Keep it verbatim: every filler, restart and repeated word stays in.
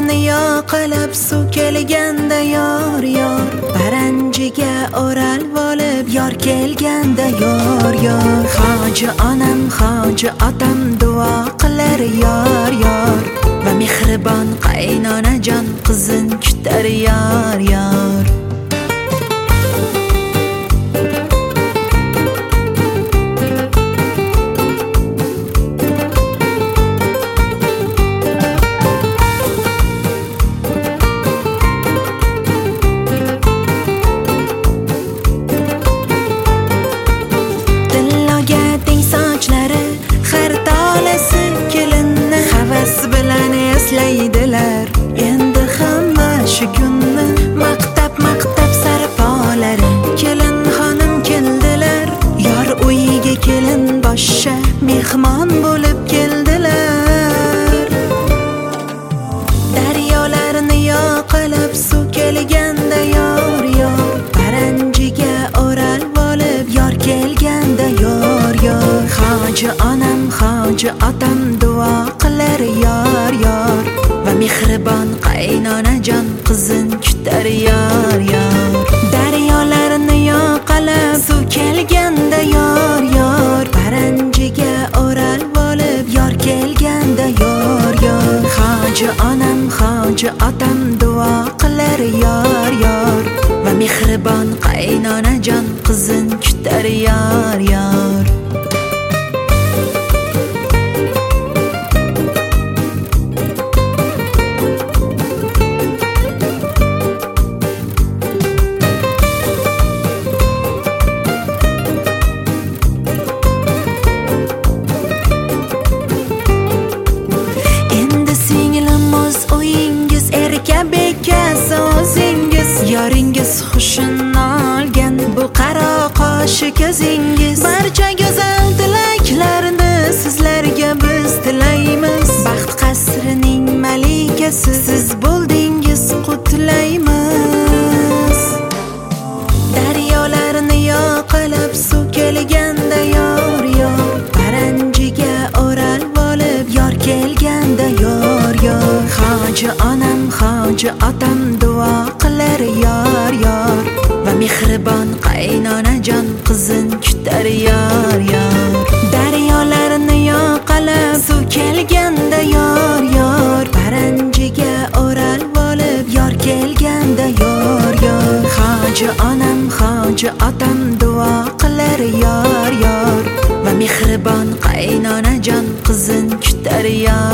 Daryolarni yoqalab suv kelganda yor yor, paranjiga o'ralib olib yor kelganda yor yor. Hoji onam hoji otam duo qilar yor yor, va mehribon qaynonajon qizin kutar yor yor. Eslaydilar endi hamma shu kunni, maqtab maqtab sarpolari kelin xonim keldilar, yor uyiga kelin boshqa mehmon bo'lib keldilar. Daryolarni yoqalab suv kelganda yor yor, paranjiga o'ralib olib yor kelganda yor yor. Hoji onam hoji otam duo qilar yor yor, va mehribon qaynonajon qizin kutar yor yor. Daryolarni yoqalab suv kelganda yor yor, paranjiga o'ralib olib yor kelganda yor yor. Hoji onam hoji otam duo qilar yor yor, va mehribon qaynonajon qizin kutar yor yor. Yoringiz xushini olgan bu qaro qoshi ko'zingiz, barcha go'zal tilaklarni sizlarga biz tilaymiz. Baxt qasrining malikasi siz bo'ldingiz, qutlaymiz. Daryolarni yoqalab suv kelganda yor yor, paranjiga o'ralib olib yor kelganda yor yor. Hoji onam hoji otam duo qilar yor yor, va mehribon qaynonajon qizin kutar yor yor. Daryolarni yoqalab suv kelganda yor yor, paranjiga o'ralib olib yor kelganda yor yor. Hoji onam hoji otam duo qilar yor yor, va mehribon qaynonajon qizin kutar yor